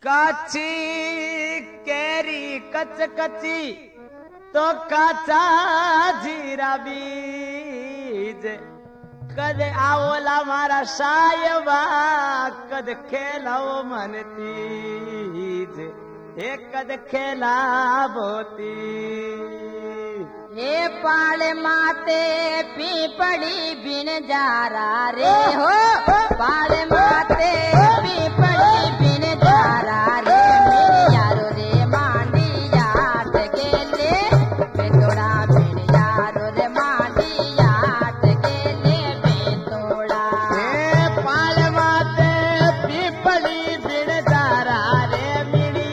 काची केरी कचकची तो काचा जीरा बीज कद आवला मारा सायबा कद खेलाओ मनतीज हे कद खेला बोती हे पाले माते पीपड़ी बिन जारा रे हो पाले माते पीपड़ी बिन जारा रे मेरी यारो रे मांडी याद गेले बेतोड़ा बिन यारो रे मांडी याद गेले बेतोड़ा हे पाले माते पीपड़ी बिन जारा रे मिनी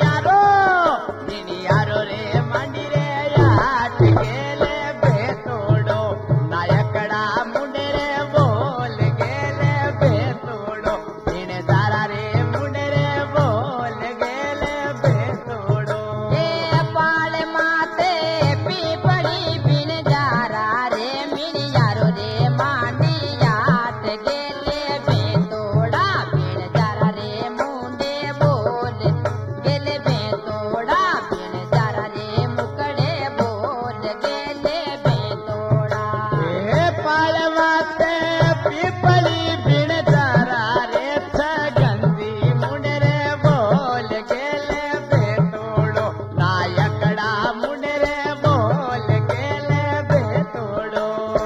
यारो रे मंडी रे याद गेले बेतोड़ो नायकड़ा मुंडे रे बोल गेले बेतोड़ो इन जारा रे मुंडे रे बोल गेले बेतोड़ो हे पाले माते पीपड़ी बिन जारा रे मेरी यारो रे मांडी याद गेले बेतोड़ा बिन जारा रे मुंडे बोल गेले बेतोड़ा बिन जारा रे मुकड़े बोल गेले बेतोड़ा हे पाले माते पीपड़ी बिन जारा रे छगंदी मुंडे रे बोल गेले बेतोड़ो नायकड़ा मुंडे रे बोल गेले बेतोड़ो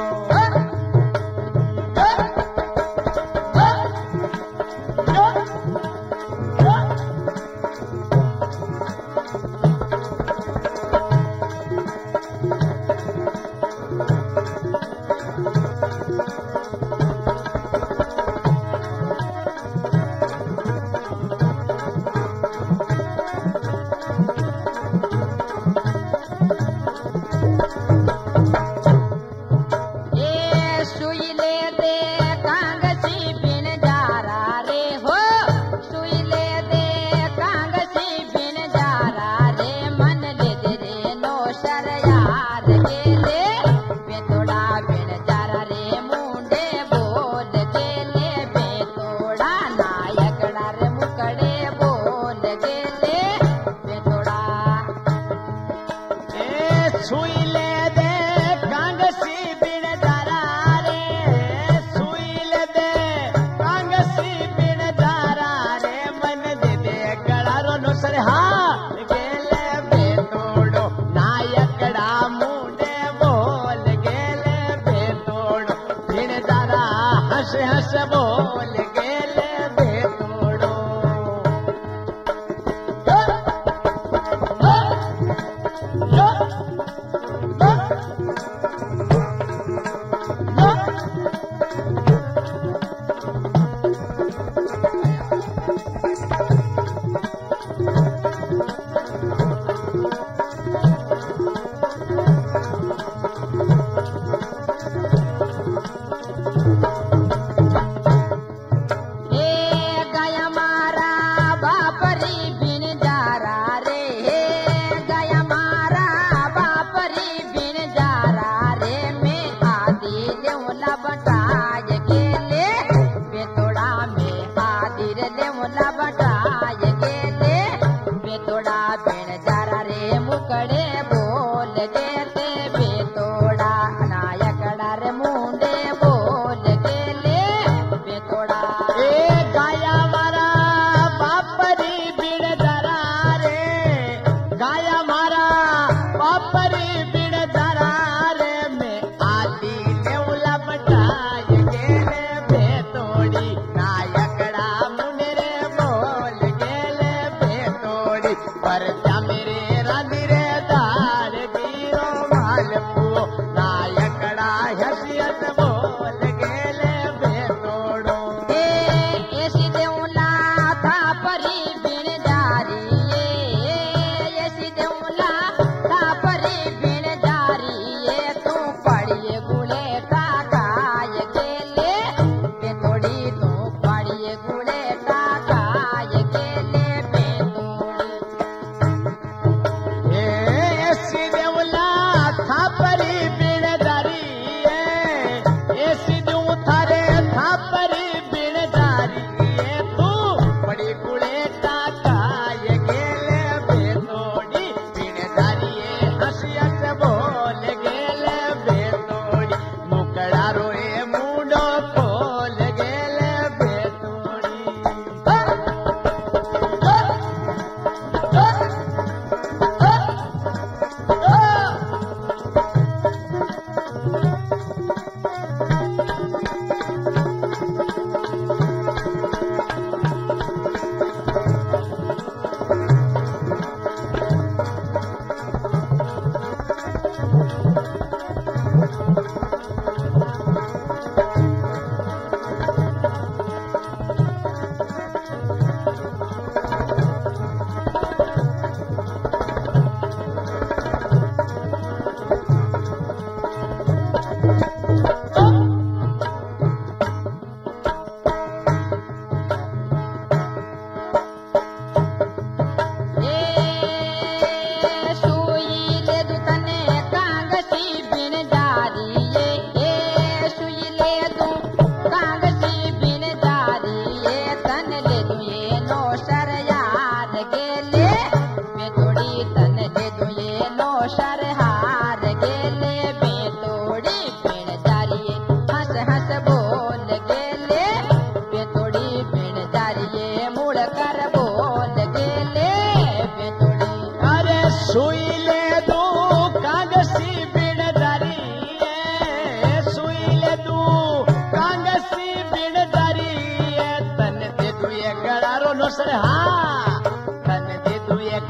ए सुईले दे कांगसी बिन जारा रे हो सुईले दे कांगसी बिन जारा रे मन ले दे रे नो शर याद गेले बेतोड़ा बिन जारा रे मुंडे बोल गेले बेतोड़ा नायकड़ा रे मुकड़े बोल गेले बेतोड़ा ए सुईले दे कांगसी बिन जारा रे सुईले दे कांगसी बिन जारा रे मन दे दे गड़ारो नो सर हाथ गेले बेतोड़ो नायकड़ा मुंडे बोल गेले बेतोड़ो बिन जारा हंस हंस बोल गेले बेतोड़ो हे गया मारा बापरी बिन जारा रे हे गया मारा बापरी बिन जारा रे में आदि लेवला बटाय गेले बेतोड़ा में आदि लेवला बटाय गेले बेतोड़ा बिन जारा रे मुकड़े बोल गेते बेतोड़ा नायकड़ा रे मुंडे बोल गेले बेतोड़ा ए गाया मारा बापरी बिन जरा रे गाया मारा बापरी बिन जरा रे में आदि लेवला बटाय गेले बेतोड़ी नायकड़ा मुंडे रे बोल गेले बेतोड़ी पर मेरे रानी रे दाल बीरो मालपुओ नायकड़ा हसियत बोल गेले बेतोड़ो ए ऐसी देवला था परी बिन जारी ऐसी देवला था परी बिन जारी तू पड़िए गुले टाकाय गेले बेतोड़ी तू पड़िए गुले टाकाय गेले बेतोड़ी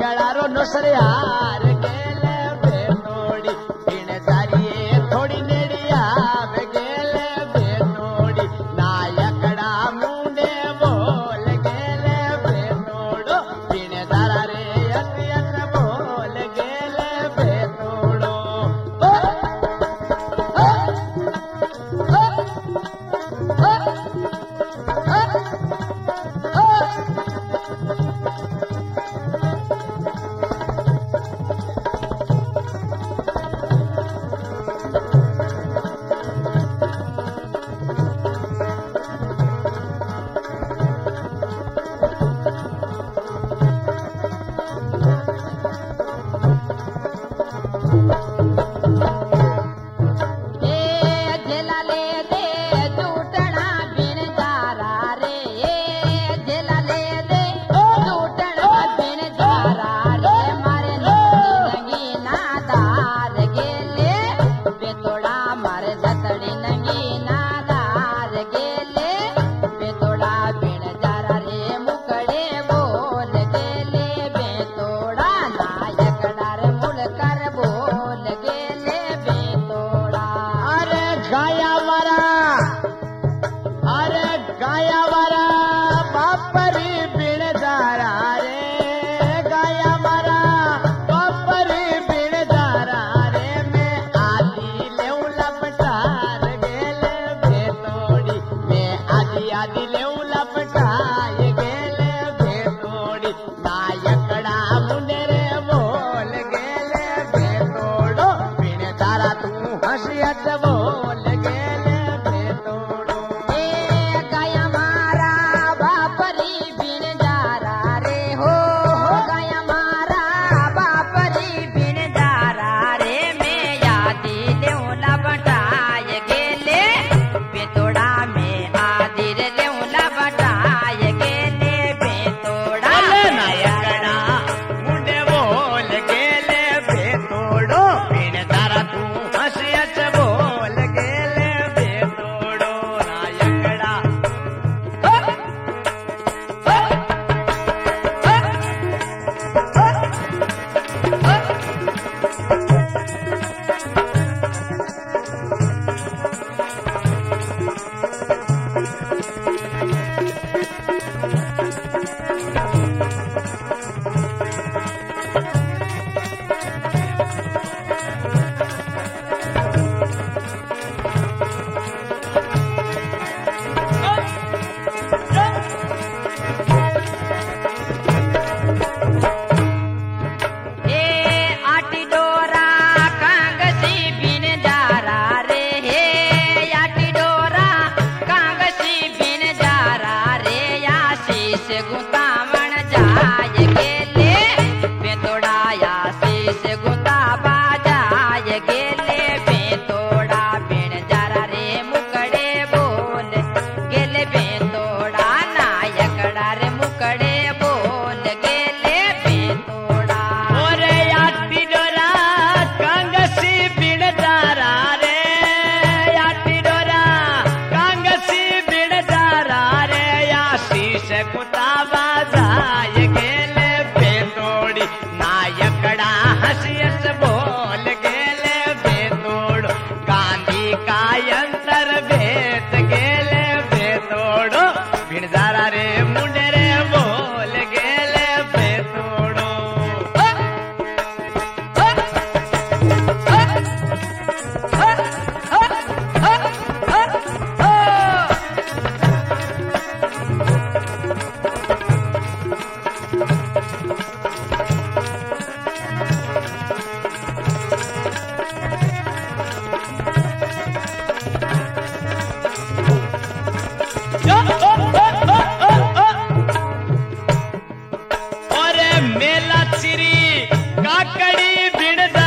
यकड़ारो नुसरियार गेले बेतोड़ी बिन दारिये थोड़ी नेड़िया गेले बेतोड़ी ना यकड़ा मुंडे बोल गेले बेतोड़ो बिन दारा रे यस बोल गेले बेतोड़ो मेला चिरी काकड़ी बिन